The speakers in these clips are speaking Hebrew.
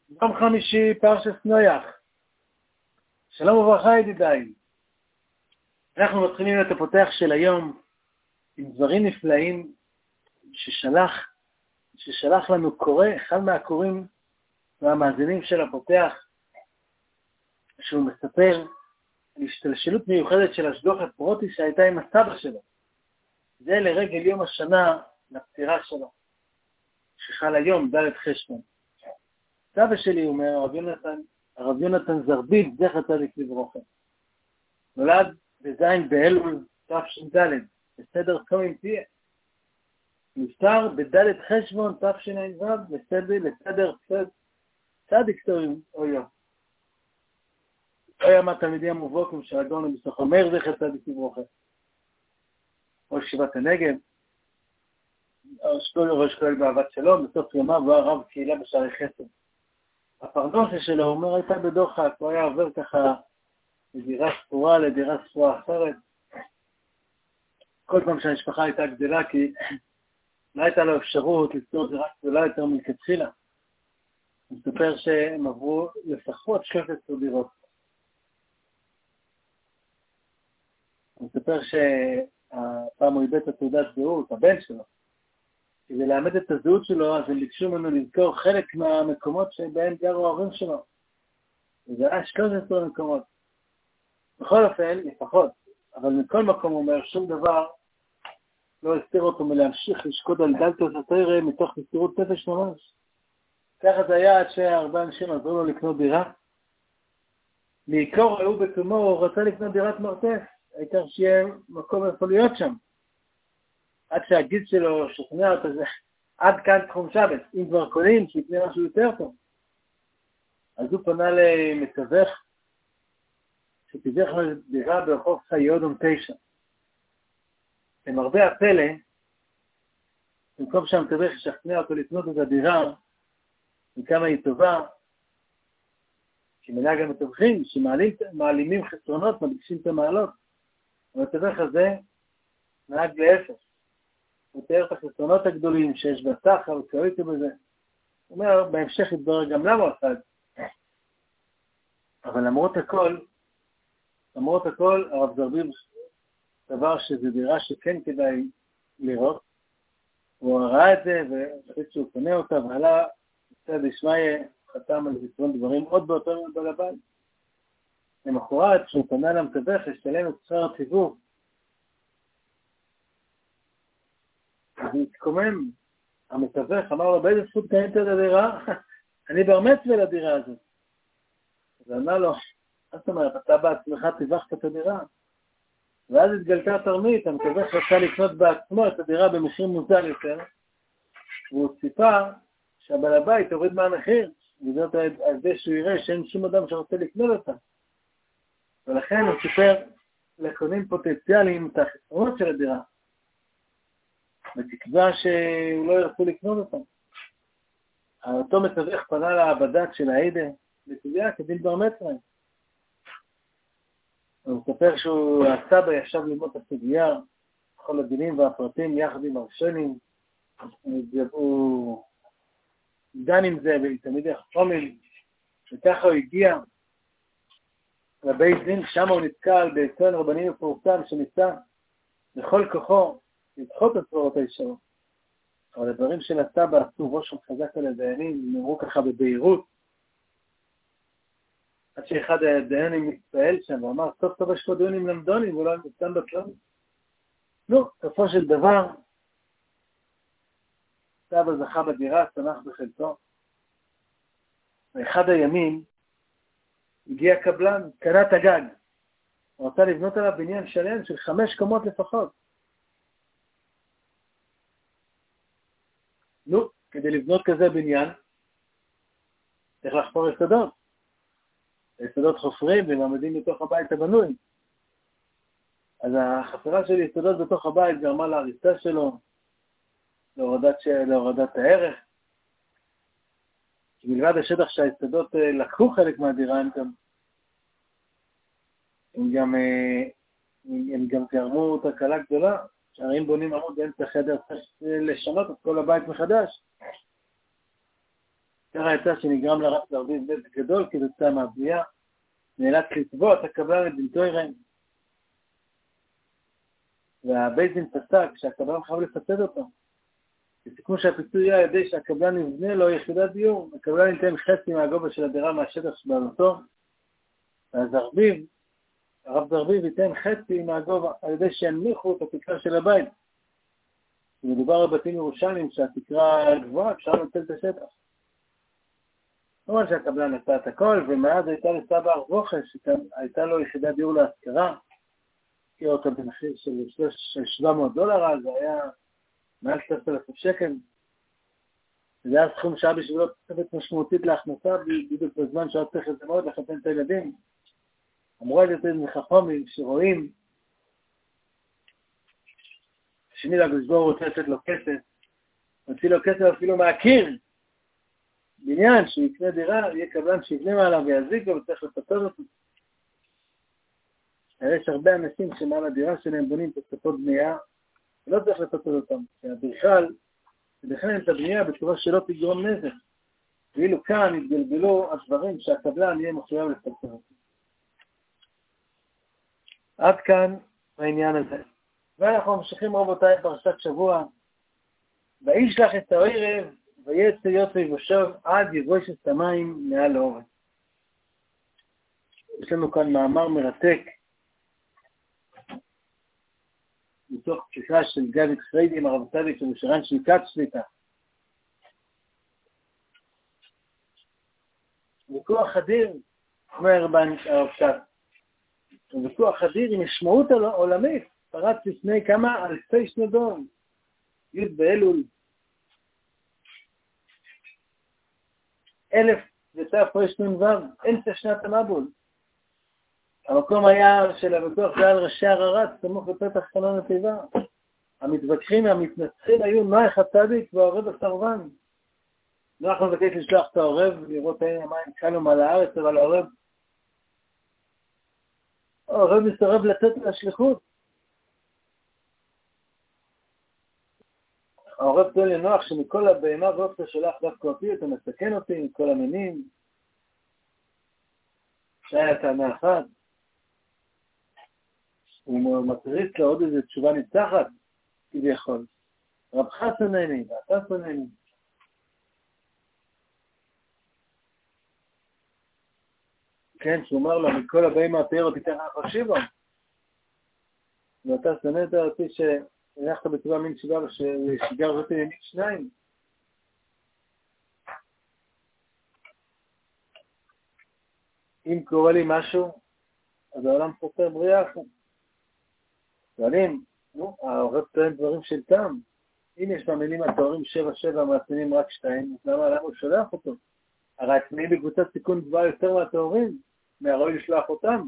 יום חמישי, פרשת נויח. שלום וברכה ידידיי. אנחנו מתחילים את הפותח של היום עם דברים נפלאים ששלח לנו קורא, אחד מהקוראים והמאזינים של הפותח, שהוא מספר על השתלשלות מיוחדת של השגוחת פרוטי שהייתה עם הסבא שלו. זה לרגל יום השנה לפטירה שלו, שחל היום, ד' חשבון. סבא שלי, אומר הרב יונתן זרביב, זכר צדיק לברכה, נולד בזין באלול תש"ד, בסדר קוים תהיה. נפטר בד' חשבון תשע"ו, לסדר צדיק תורים אויו. היה מהתלמידים המובהקים של הגאון בסוך אומר, זכר צדיק לברכה. ראש ישיבת הנגב, ראש כולל באהבת שלום, בסוף ימיו הוא הרב קהילה בשערי חסד. הפרנסה שלו, הוא אומר, הייתה בדוחק, הוא היה עובר ככה מדירה ספורה לדירה ספורה אחרת. כל פעם שהמשפחה הייתה גדלה, כי לא הייתה לו אפשרות לפתור דירה גדולה יותר מלכתחילה. הוא מספר שהם עברו לפחות 13 דירות. הוא מספר שהפעם הוא איבד את התעודת זהות, הבן שלו. כדי לאמד את הזהות שלו, אז הם ביקשו ממנו לזכור חלק מהמקומות שבהם גרו ההורים שלו. וזה היה 13 מקומות. בכל אופן, לפחות, אבל מכל מקום הוא אומר, שום דבר לא הסתיר אותו מלהמשיך לשקוד על דלתות התורה מתוך מסירות נפש ממש. ככה זה היה עד שהרבה אנשים עזרו לו לקנות דירה. בעיקר ראו בתומו, הוא רצה לקנות דירת מרתף, העיקר שיהיה מקום איפה להיות שם. עד שהגיד שלו שכנע אותו, עד כאן תחום שבת, אם כבר קונים, שיתנה משהו יותר טוב. אז הוא פנה למתווך, שתיווך דירה ברחוב חיודום 9. למרבה הפלא, במקום שהמתווך ישכנע אותו לקנות את הדירה, וכמה היא טובה, שמנהג המתווכים, שמעלימים חסרונות, מבקשים את המעלות, המתווך הזה נהג להפך. הוא תיאר את החסרונות הגדולים שיש בסחר וכאויתי בזה. הוא אומר, בהמשך יתברר גם למה הוא עשה את זה. אבל למרות הכל, הרב זרביב דבר שזה דירה שכן כדאי לראות. הוא ראה את זה וחליט שהוא קונה אותה ועלה מצד ישמעיה, חתם על זיכרון דברים עוד באותו מבעל הבית. למחרת שהוא פנה למתווך לשלם את שכר התיווך. אז הוא התקומם, המתווך אמר לו, באיזה זכות קנית את הדירה? אני בר מצווה לדירה הזאת. אז אמר לו, מה זאת אומרת, אתה בעצמך תיווכת את הדירה. ואז התגלתה תרמית, המתווך רצה לקנות בעצמו את הדירה במחיר מוזל יותר, והוא ציפה שהבעל הבית הוריד מהמחיר, וזאת על זה שהוא יראה שאין שום אדם שרוצה לקנות אותה. ולכן הוא סיפר לקונים פוטנציאליים את החסרונות של הדירה. בתקווה שהוא לא ירצו לקנות אותם. אותו מתווך פנה לעבדת של העדה, בתביעה כדין בר מצווה. הוא מספר שהוא הסבא ישב ללמוד את הסוגיה, כל הדינים והפרטים יחד עם הרשנים, הוא דן עם זה בתלמידי חכמים, וככה הוא הגיע לבית דין, שם הוא נתקל בעצון רבנים מפורסם שניסה בכל כוחו לדחות את סברות הישרות. אבל הדברים של הסבא עשו רושם חזק על הדיינים, נאמרו ככה בבהירות, עד שאחד הדיינים מתפעל שם ואמר, סוף טוב יש פה דיונים למדונים ולא סתם בטלונים. לא, בסופו של דבר, סבא זכה בדירה, צנח בחלקו. באחד הימים הגיע קבלן, קנה את הגג. הוא רצה לבנות עליו בניין שלם של 5 קומות לפחות. נו, כדי לבנות כזה בניין, צריך לחפור יסודות. יסודות חופרים ומעמדים בתוך הבית הבנוי. אז החפירה של יסודות בתוך הבית גרמה להריסה שלו, להורדת הערך. כי מלבד השטח שהיסודות לקחו חלק מהדירה, הם גם גרמו תקלה גדולה. שהרי אם בונים עמוד באמצע חדר, צריך לשנות את כל הבית מחדש. ככה יצא שנגרם לרב זרביב נזק גדול כתוצאה מהבנייה, נאלץ לתבוע את הקבלן לדין תוירן. והבית דין פסק שהקבלן חייב לפצות אותו. בסיכום שהפיצוי יהיה על ידי שהקבלן יבנה לו יחידת דיור, הקבלן ייתן חצי מהגובה של הדירה מהשטח שבעלותו, הרב זרביב ייתן חצי מהגובה על ידי שינמיכו את התקרה של הבית. מדובר על בתים ירושלמים שהתקרה גבוהה, אפשר לנצל את השטח. כלומר שהקבלן נתן את הכל, ומאז הייתה לסבא הר ווכש, הייתה לו יחידת דיור להשכרה, הכיר אותה במחיר של $700, אז זה היה מעל 3,000 שקל. זה היה סכום שהיה בשבילו תוספת משמעותית להכנסה, בדיוק בזמן שהיה צריך את זה מאוד לחתן את הילדים. אמרו את זה מחכמים שרואים, שני לגזבור רוצה לתת לו כסף, הוציא לו כסף אפילו מהקיר, בניין שיקנה דירה, יהיה קבלן שיבנה מעליו ויזיק לו וצריך לפצות אותו. יש הרבה אנשים שמעל הדירה שלהם בונים תוספות בנייה, ולא צריך לפצות אותם, כי הבכלל, ובכלל את הבנייה בצורה שלא תגרום נזק. ואילו כאן התגלגלו הדברים שהקבלן יהיה מחויב לפצות אותם. עד כאן העניין הזה. ואנחנו ממשיכים רבותיי פרשת שבוע. וישלח את הערב ויצא יוצא ויבשוב עד יבוש את המים מעל האורץ. יש לנו כאן מאמר מרתק מתוך פתיחה של גבי פריידי עם הרב צדיק של משרן של כת שליטה. ויכוח אדיר, אומר הרב צדיק. ויכוח אדיר עם משמעות עולמית, פרץ לפני כמה אלפי שנות דור, י' באלול, 1000 אמצע שנת המבול. המקום היה של הוויכוח זה על ראשי הררת, סמוך לפתח חלון התיבה. המתווכחים והמתנצחים היו נוח הצדיק והעורב הסרבן. נוח מבקש לשלוח את העורב, לראות האם המים קלו מעל הארץ, אבל העורב מסרב לצאת מהשליחות. העורב טוען לנוח שמכל הבהמה ואופציה שלך דווקא אותי, אתה מסכן אותי מכל המינים. שהיה טענה אחת. הוא מטריץ לו עוד איזו תשובה ניצחת, כביכול. רבך שונני, ואתה שונני. כן, שהוא אמר לו, מכל הבאים מהפאר תיתן לך שיבה. ואתה שונאת אותי שהלכת בצורה מין שיבה וששיגר אותי למין שניים. אם קורה לי משהו, אז העולם חופר בריאה. שואלים, העורב טוען דברים של טעם. אם יש מאמינים התוארים 7-7 מאמינים רק 2, אז למה הוא שולח אותו? הרי עצמאים בקבוצת סיכון גבוהה יותר מהתוארים, מהראוי לשלוח אותם.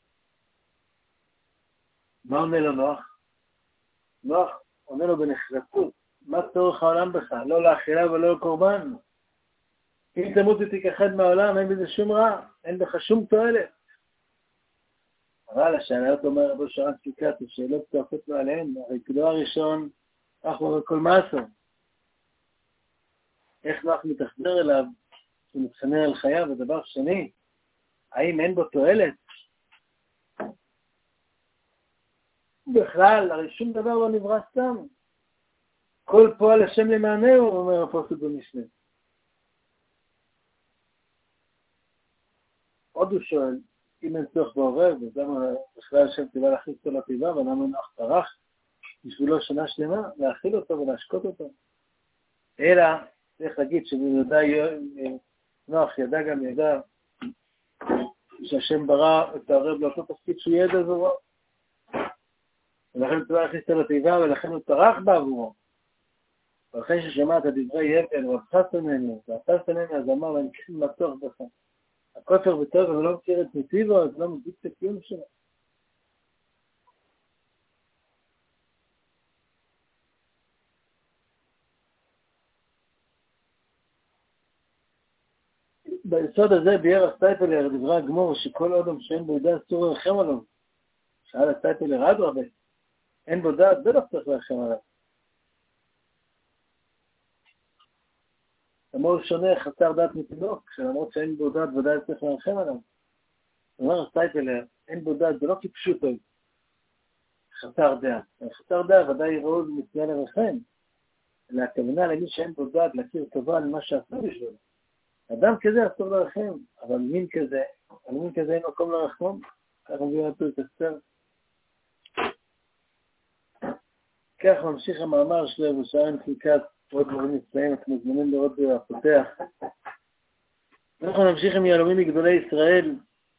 מה עונה לו נוח? נוח עונה לו בנחרצות, מה צורך העולם בך? לא לאכילה ולא לקורבן. אם תמות ותיכחד מהעולם, אין בזה שום רע, אין בך שום תועלת. אבל השאלות אומר רבו שרן סליקת, השאלות תועפות לו עליהן, הרי כדור הראשון, אנחנו כל מעשו. איך נוח מתחזר אליו, שהוא מתחנן על חייו, ודבר שני, האם אין בו תועלת? בכלל, הרי שום דבר לא נברא סתם. כל פועל השם למענהו, אומר הפוסק במשנה. עוד הוא שואל, אם אין צורך בעורב, אז למה בכלל השם ציווה להכניס אותו לתיבה, ולמה נוח טרח בשבילו שנה שלמה, להאכיל אותו ולהשקות אותו. אלא, צריך להגיד נוח ידע גם ידע שהשם ברא את העורב לאותו תפקיד שהוא ידע עבורו. ולכן הוא ציווה להכניס אותו לתיבה, ולכן הוא טרח בעבורו. ולכן ששמע את הדברי יבל, ואתה שונני, אז אמר, ואני כן מצוח בך. הכופר וטוב, אבל לא מכיר את נתיבו, אז לא מזיק את הקיום שלו. ביסוד הזה ביאר הסטייפלר, דברי הגמור, שכל אדם שאין בו דעת אסור לרחם עליו. שאל הסטייפלר, אדרבה, אין בו דעת, בטח צריך לרחם עליו. אמור שונה חסר דעת מתינוק, שלמרות שאין בו דעת ודאי צריך להרחם עליו. אומר הסטייפלר, אין בו דעת, זה לא כפשוטו, חסר דעת. חסר דעת ודאי יראו מצוין לרחם, אלא הכוונה למי שאין בו דעת להכיר טובה על מה שעשו בשבילו. אדם כזה אסור לרחם, אבל מין כזה אין מקום לרחום, כך מביא אותו את אסתר. כך ממשיך המאמר שלו בשער נפיקת עוד דברים נפלאים, אתם מזמינים לראות בפותח. אנחנו נמשיך עם יהלומים מגדולי ישראל.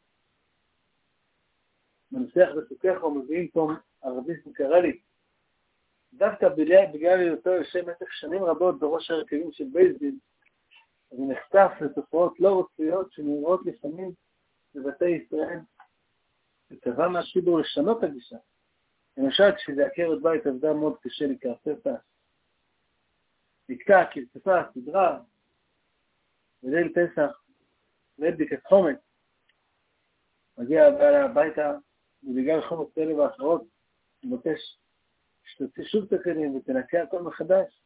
מנסח בסוכך ומביאים פה ערבי סוכרלי. דווקא בגלל היותו יושב במשך שנים רבות בראש הרכבים של בית דין, אז הוא נחשף לתופעות לא רצויות שנראות לפעמים בבתי ישראל. וקבע מהציבור לשנות הגישה. למשל, כשזה עקרת בית עבדה מאוד קשה לקראת פסח. נתקע, קרצפה, סדרה, בליל פסח, ליל בדיקת חומץ. מגיע הבעל הביתה, ובגלל חומץ כאלה ואחרות, מבקש שתוציא שוב את הכלים ותנקה הכל מחדש.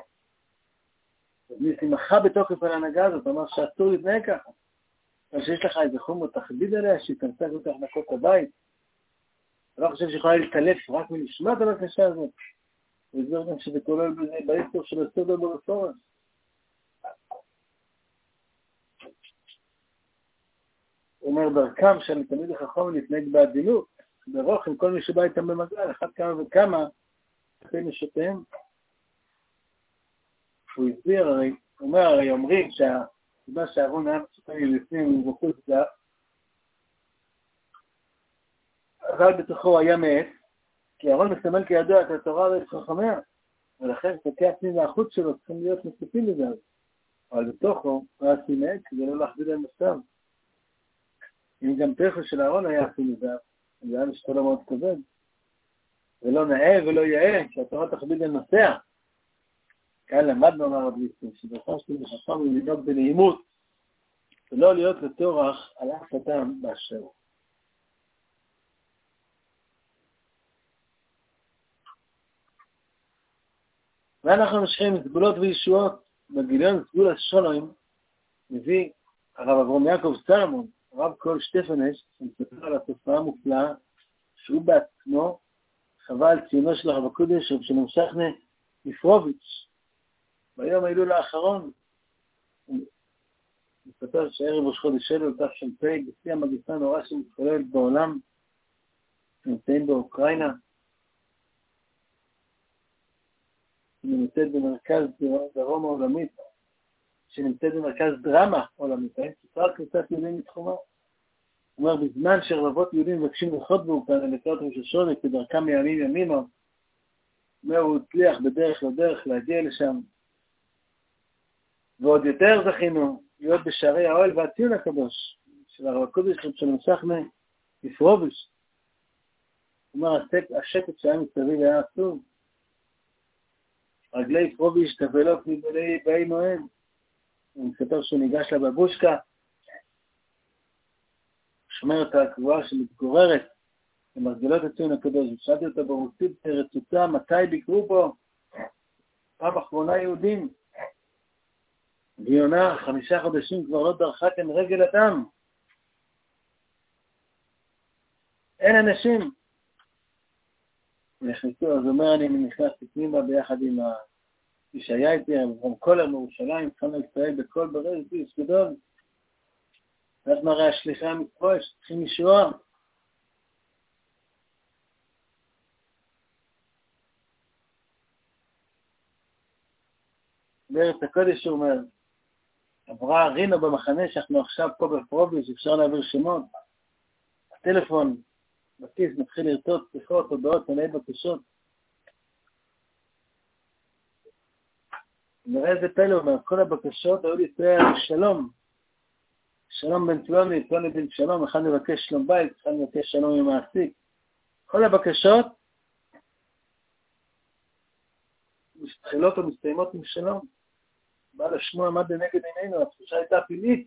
ניסימחה בתוקף על ההנהגה הזאת, אמר שאסור להתנהג ככה. אבל שיש לך איזה חומות תחביד עליה, שתנסה כל כך לנקות את הבית. אני לא חושב שיכולה להתעלף רק מלשמע את הבקשה הזאת. וזהו גם שזה כולל בזה באיסטור של הסדר ברפורס. הוא אומר דרכם שאני תמיד החכום להתנהג בעדינות, ברוך עם כל מי שבא איתם במגע, אחד כמה וכמה, אתם משותיהם. הוא הסביר, הוא אומר, הרי אומרים שהסיבה שהארון היה מצופה לפנים ובחוץ זה, אבל בתוכו היה מעץ, כי הארון מסמל כידוע את התורה ואת חכמיה, ולכן חלקי הפנים והחוץ שלו צריכים להיות מצופים לזה. אבל בתוכו היה עשוי מעץ כדי לא להכביד על מסתם. אם גם פרחו של הארון היה עשוי מזה, זה היה משתולה מאוד כבד. ולא נאה ולא יאה, שהתורה תכביד על נוסע. כאן למדנו אמר רב ליסטר, שבכל שאתם חכם ולדאוג בנעימות, ולא להיות לטורח על אף אדם באשר. ואנחנו משכים סגולות וישועות בגיליון סגול השלום, מביא הרב אברהם יעקב סלמון, הרב קול שטפנש, שמספר על התופעה המופלאה, שהוא בעצמו חווה על ציונו של הרב הקודש, רב שלום שכנה יפרוביץ'. ביום ההילול האחרון, הוא מספר שערב ראש חודש אלול תש"פ, בשיא המגפה הנורא שמתחוללת בעולם, שנמצאים באוקראינה, שנמצאת במרכז דרום העולמית, שנמצאת במרכז דרמה עולמית, אין ספר קבוצת יהודים מתחומה. הוא אומר, בזמן שרבבות יהודים מבקשים לחיות באוקראינה לקראת ראש השונה, כדרכם מימים ימימה, אומר, הוא הצליח בדרך לדרך להגיע לשם, ועוד יותר זכינו להיות בשערי האוהל והציון הקדוש של הרב הקודש של שכנה יפרוביץ'. הוא אומר, השקט שהיה מסביב היה עצוב. רגלי יפרוביץ' תבלות מבלי באי מועד. הוא מספר שהוא ניגש לבבושקה, שומר את הקבועה שמתגוררת למרגלות הציון הקדוש, ושאלתי אותה ברוסית רצוצה, מתי ביקרו פה? פעם אחרונה יהודים. והיא 5 חודשים כבר לא דרכה כאן רגל אדם. אין אנשים. נכנסו, אז אומר, אני נכנס פנימה ביחד עם מי שהיה איתי, גם כל המורשלים, התחלנו ישראל בכל ברז, איש גדול. ואז מראה השליחי המצווה, שצריכים ישועה. בארץ הקודש הוא אומר, עברה רינו במחנה שאנחנו עכשיו פה בפרוביץ', אפשר להעביר שמות. הטלפון בכיס מתחיל לרצות שיחות, הודעות, מלאי בקשות. נראה איזה פלא, הוא אומר, כל הבקשות היו לישראל שלום. שלום בן פלוני, פלוני בן שלום, אחד מבקש שלום בית, אחד מבקש שלום עם מעסיק. כל הבקשות מתחילות ומסתיימות עם שלום. בעל השמוע עמד לנגד עינינו, התחושה הייתה פלאית.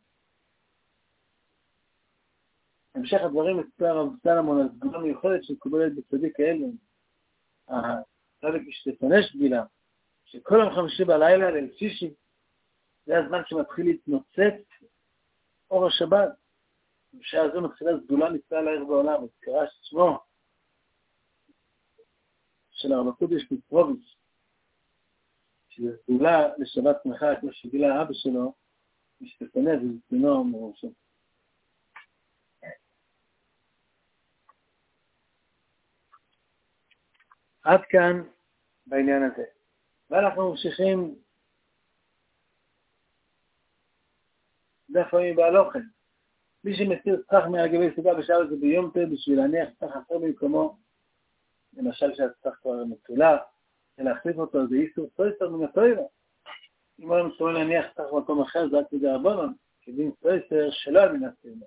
המשך הדברים מספר הרב סלמון על סגולה מיוחדת שמקובלת בצדיק האלו. הצדיק שתפנש גילה, שכל יום חמישי בלילה ליל שישי, זה הזמן שמתחיל להתנוצץ אור השבת. בשעה זו מתחילה סגולה נפלאה לעיר בעולם, הזכרה שמו של הרב הקודש מיטרוביץ', שזה סגולה לשבת שמחה, כמו שגילה האבא שלו, משתפנה ולצינו מראשו. עד כאן בעניין הזה. ואנחנו ממשיכים דף היומי בהלוכן. מי שמסיר שכח מהגבי סוכה בשעה זה ביום טוב בשביל להניח שכח אחר במקומו, למשל שהשכח כבר מצולע, ולהחליף אותו זה איסור סויסר מן התוירה. אם הוא מתכוון להניח שכח במקום אחר, זה רק כדי רבנן, כדין סויסר שלא מן התוירה.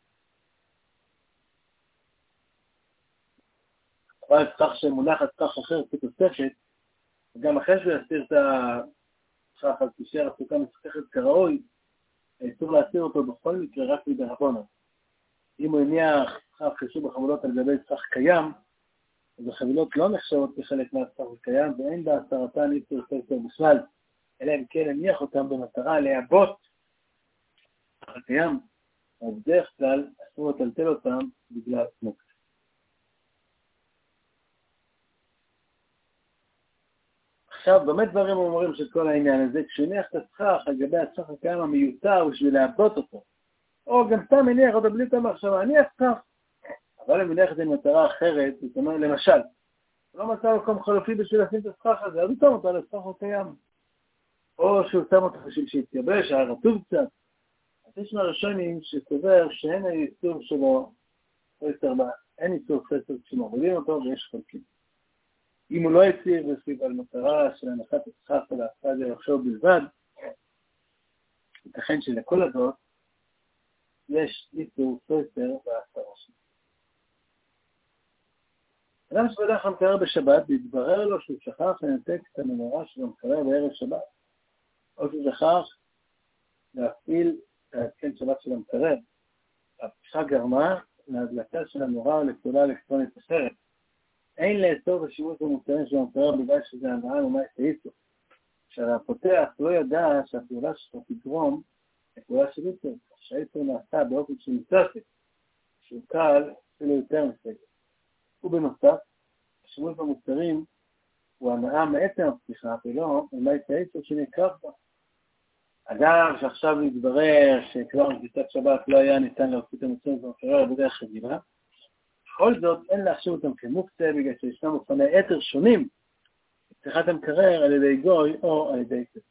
אבל שכח שמונחת שכח אחר כתוספת, וגם אחרי שהוא יסיר את השכח על תישאר הסוכה משכחת כראוי, אסור להסיר אותו בכל מקרה רק בידי רבנן. אם הוא הניח שכח חישוב בחבילות על גבי שכח קיים, אז החבילות לא נחשבות כחלק מהשכח הקיים, ואין בהסרתן איסור סויסר בכלל, אלא אם כן הניח אותם במטרה להבות שכח הקיים, אז בדרך כלל אסור לטלטל אותם בגלל מוקד. עכשיו, באמת דברים אומרים של כל העניין הזה, כשהניח את השכח על גבי השכח הקיים המיותר בשביל להבות אותו, או גם סתם הניח אותו בלי את המחשבה, הניח שכח, אבל אם הניח את זה עם מטרה אחרת, זאת אומרת, למשל, לא מצא מקום חלופי בשביל לשים את השכח הזה, אז הוא שם אותו על השכח הקיים, או שהוא שם אותו בשביל שיתייבש, היה רטוב קצת. אז יש מהראשונים שסובר שאין האיסור שלו, אין איסור ספר כשמורידים אותו ויש חלקים. אם הוא לא יציר בסביב על מטרה של הנחת השכח ולעשה את זה לחשוב בלבד, ייתכן שלכל הזאת יש איסור ספר בהסתרה שלו. אדם שבדרך כלל מקרר בשבת, והתברר לו שהוא שכח לנתק את המנורה שלו מקרר בערב שבת, או שהוא שכח להפעיל את ההתקן שבת של המקרר. הפתיחה גרמה להדלקה של המנורה לפעולה אלקטרונית אחרת. אין לאסור בשימוש במוצרים של המקרר בגלל שזה הנאה ומה יסעיסו. כשהפותח לא ידע שהפעולה שלו תגרום לפעולה של יצר, שהיצר נעשה באופן שמצטרף, שהוא קל אפילו יותר מסגר. ובנוסף, השימוש במוצרים הוא הנאה מעצם הפתיחה, ולא אולי תעצר שנקרב בה. אדם שעכשיו מתברר שכבר בקצת שבת לא היה ניתן להוציא את המוצרים במקרר בדרך רגילה, בכל זאת אין להחשיב אותם כמוקצה בגלל שישנם אופני יתר שונים בפתיחת המקרר על ידי גוי או על ידי יצר.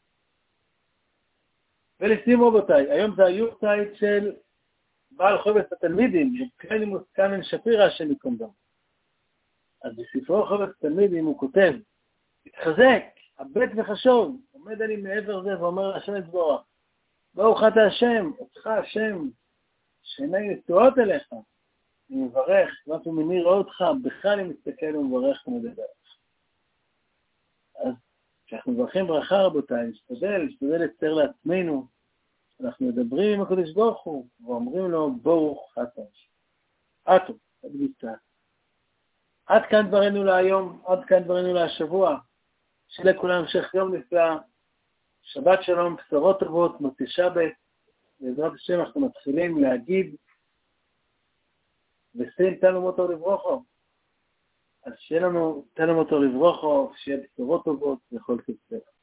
ולסיום רבותיי, היום זה היורצייט של בעל חובץ התלמידים, קלינימוס קאנן שפירא השם ייקום דמו. אז בספרו חובץ התלמידים הוא כותב, התחזק, הבט וחשוב, עומד אני מעבר זה ואומר להשם יתברך, ברוך אתה השם, אותך השם, שעיניי נשואות אליך, אני מברך, ואף אם אני רואה אותך, בך אני מסתכל ומברך ומדבר. אז כשאנחנו מברכים ברכה רבותיי, נשתדל לצייר לעצמנו, אנחנו מדברים עם הקדוש ברוך הוא, ואומרים לו, ברוך אתה השם. אטו, עד כאן דברנו להיום, עד כאן דברנו להשבוע. שיהיה לכולם המשך יום נפלא, שבת שלום, בשורות טובות, מוצאי שבת. בעזרת השם אנחנו מתחילים להגיד, ושאים תנו מותו לברוכו. אז שיהיה לנו תנו מותו לברוכו, שיהיה בשורות טובות וכל כסף.